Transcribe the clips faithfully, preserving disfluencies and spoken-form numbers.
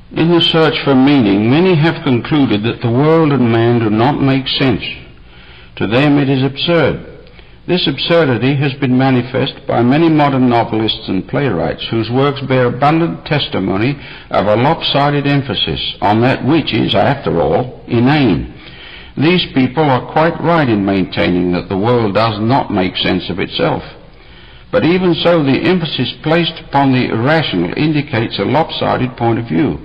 In the search for meaning, many have concluded that the world and man do not make sense. To them it is absurd. This absurdity has been manifest by many modern novelists and playwrights whose works bear abundant testimony of a lopsided emphasis on that which is, after all, inane. These people are quite right in maintaining that the world does not make sense of itself. But even so, the emphasis placed upon the irrational indicates a lopsided point of view.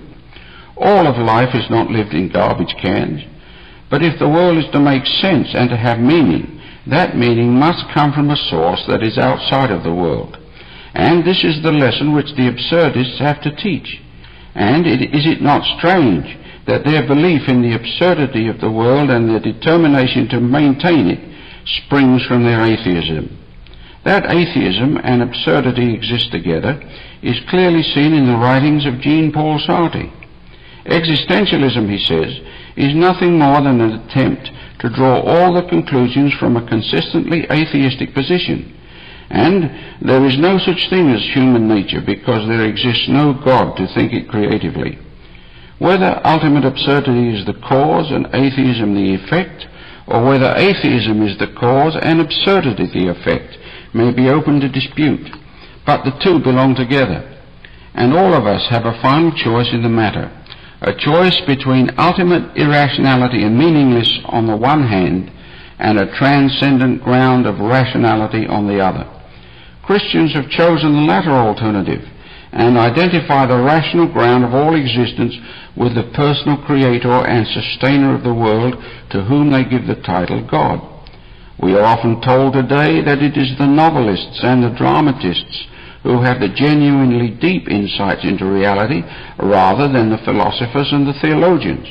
All of life is not lived in garbage cans, but if the world is to make sense and to have meaning, that meaning must come from a source that is outside of the world. And this is the lesson which the absurdists have to teach. And it, is it not strange that their belief in the absurdity of the world and their determination to maintain it springs from their atheism? That atheism and absurdity exist together is clearly seen in the writings of Jean-Paul Sartre. Existentialism, he says, is nothing more than an attempt to draw all the conclusions from a consistently atheistic position. And there is no such thing as human nature because there exists no God to think it creatively. Whether ultimate absurdity is the cause and atheism the effect, or whether atheism is the cause and absurdity the effect, may be open to dispute, but the two belong together. And all of us have a final choice in the matter. A choice between ultimate irrationality and meaningless on the one hand, and a transcendent ground of rationality on the other. Christians have chosen the latter alternative, and identify the rational ground of all existence with the personal creator and sustainer of the world, to whom they give the title God. We are often told today that it is the novelists and the dramatists who have the genuinely deep insights into reality rather than the philosophers and the theologians.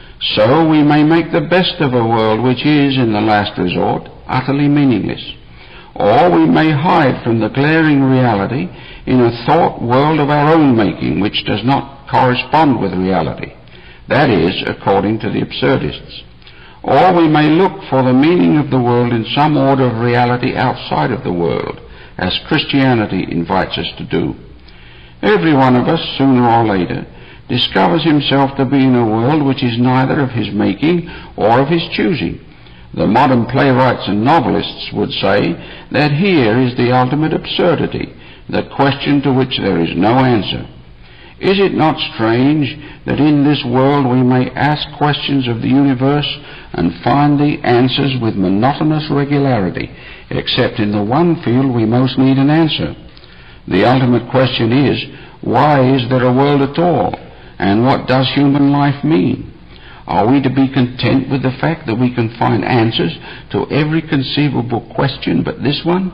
So we may make the best of a world which is, in the last resort, utterly meaningless. Or we may hide from the glaring reality in a thought world of our own making which does not correspond with reality. That is, according to the absurdists. Or we may look for the meaning of the world in some order of reality outside of the world, as Christianity invites us to do. Every one of us, sooner or later, discovers himself to be in a world which is neither of his making or of his choosing. The modern playwrights and novelists would say that here is the ultimate absurdity, the question to which there is no answer. Is it not strange that in this world we may ask questions of the universe and find the answers with monotonous regularity, except in the one field we most need an answer? The ultimate question is, why is there a world at all? And what does human life mean? Are we to be content with the fact that we can find answers to every conceivable question but this one?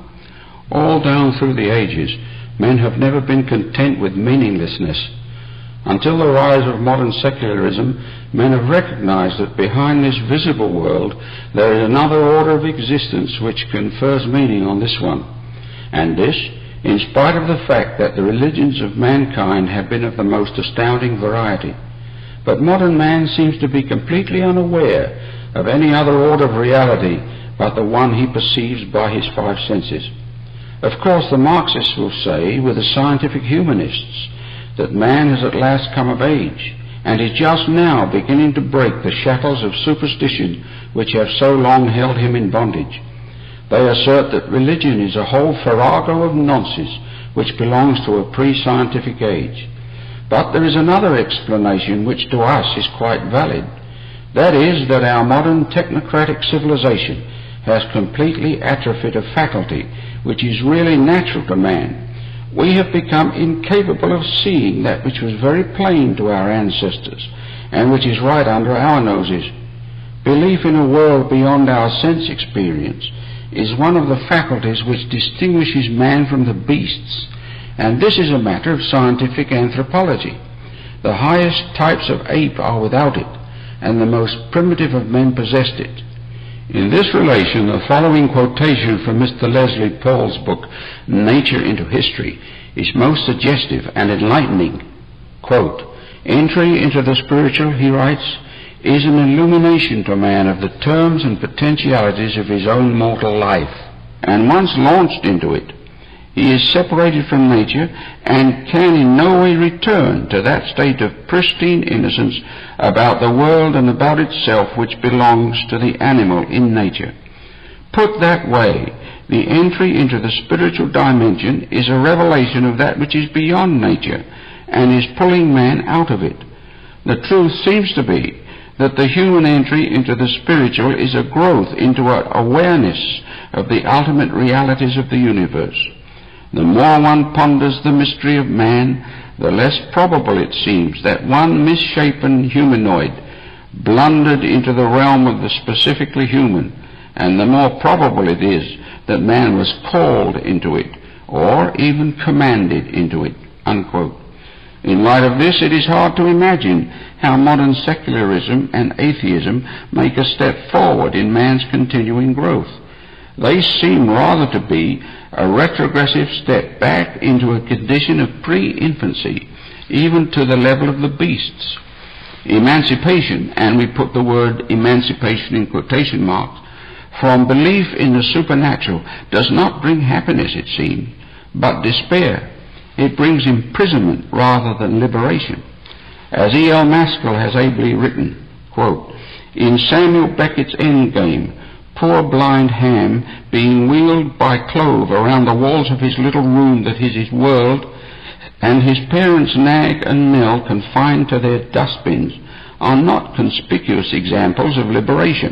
All down through the ages, men have never been content with meaninglessness. Until the rise of modern secularism, men have recognized that behind this visible world there is another order of existence which confers meaning on this one. And this, in spite of the fact that the religions of mankind have been of the most astounding variety. But modern man seems to be completely unaware of any other order of reality but the one he perceives by his five senses. Of course, the Marxists will say, with the scientific humanists, that man has at last come of age, and is just now beginning to break the shackles of superstition which have so long held him in bondage. They assert that religion is a whole farrago of nonsense which belongs to a pre-scientific age. But there is another explanation which to us is quite valid. That is, that our modern technocratic civilization has completely atrophied a faculty which is really natural to man. We have become incapable of seeing that which was very plain to our ancestors, and which is right under our noses. Belief in a world beyond our sense experience is one of the faculties which distinguishes man from the beasts, and this is a matter of scientific anthropology. The highest types of ape are without it, and the most primitive of men possessed it. In this relation, the following quotation from Mister Leslie Paul's book, Nature into History, is most suggestive and enlightening. Quote, "Entry into the spiritual," he writes, "is an illumination to man of the terms and potentialities of his own mortal life, and once launched into it, He is separated from nature and can in no way return to that state of pristine innocence about the world and about itself which belongs to the animal in nature. Put that way, the entry into the spiritual dimension is a revelation of that which is beyond nature and is pulling man out of it. The truth seems to be that the human entry into the spiritual is a growth into an awareness of the ultimate realities of the universe. The more one ponders the mystery of man, the less probable it seems that one misshapen humanoid blundered into the realm of the specifically human, and the more probable it is that man was called into it, or even commanded into it." Unquote. In light of this, it is hard to imagine how modern secularism and atheism make a step forward in man's continuing growth. They seem rather to be a retrogressive step back into a condition of pre-infancy, even to the level of the beasts. Emancipation, and we put the word emancipation in quotation marks, from belief in the supernatural does not bring happiness, it seems, but despair. It brings imprisonment rather than liberation. As E L Maskell has ably written, quote, "In Samuel Beckett's Endgame, poor blind Ham, being wheeled by Clove around the walls of his little room that is his world, and his parents Nag and Nell confined to their dustbins, are not conspicuous examples of liberation.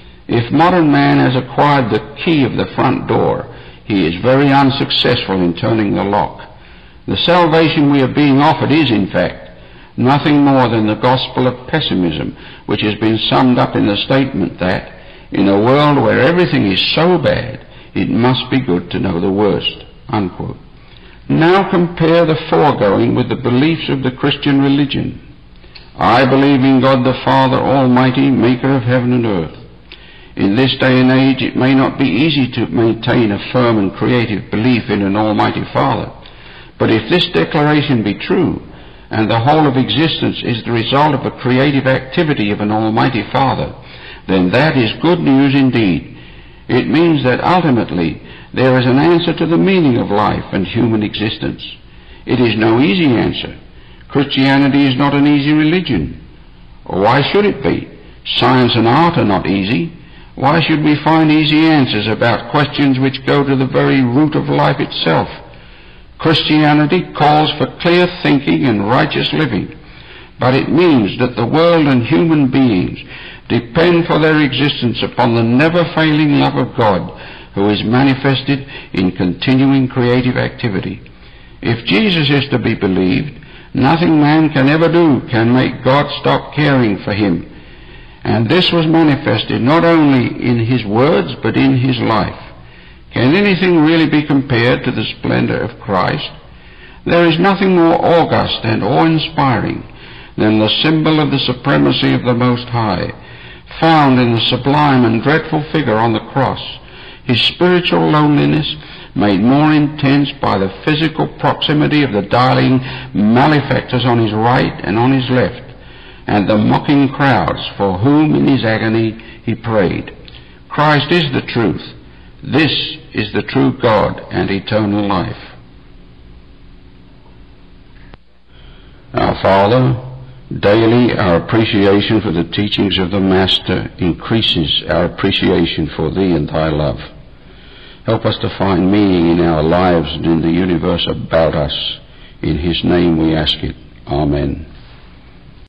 If modern man has acquired the key of the front door, he is very unsuccessful in turning the lock. The salvation we are being offered is, in fact, nothing more than the gospel of pessimism, which has been summed up in the statement that, in a world where everything is so bad, it must be good to know the worst." Unquote. Now compare the foregoing with the beliefs of the Christian religion. I believe in God the Father Almighty, maker of heaven and earth. In this day and age, it may not be easy to maintain a firm and creative belief in an Almighty Father. But if this declaration be true, and the whole of existence is the result of a creative activity of an Almighty Father, then that is good news indeed. It means that ultimately there is an answer to the meaning of life and human existence. It is no easy answer. Christianity is not an easy religion. Why should it be? Science and art are not easy. Why should we find easy answers about questions which go to the very root of life itself? Christianity calls for clear thinking and righteous living, but it means that the world and human beings depend for their existence upon the never-failing love of God, who is manifested in continuing creative activity. If Jesus is to be believed, nothing man can ever do can make God stop caring for him. And this was manifested not only in his words, but in his life. Can anything really be compared to the splendor of Christ? There is nothing more august and awe-inspiring than the symbol of the supremacy of the Most High, found in the sublime and dreadful figure on the cross, his spiritual loneliness made more intense by the physical proximity of the darling malefactors on his right and on his left, and the mocking crowds for whom in his agony he prayed. Christ is the truth. This is the true God and eternal life. Our Father, daily our appreciation for the teachings of the Master increases our appreciation for Thee and Thy love. Help us to find meaning in our lives and in the universe about us. In His name we ask it. Amen.